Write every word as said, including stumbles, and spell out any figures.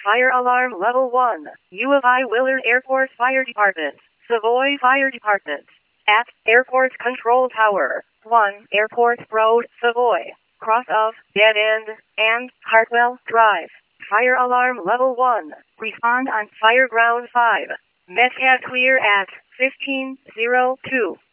Fire alarm level one. U of I Willard Airport Fire Department. Savoy Fire Department. At Airport Control Tower. one. Airport Road, Savoy. Cross of Dead End and Hartwell Drive. Fire alarm level one. Respond on Fire Ground five. Metcalf clear at fifteen oh two.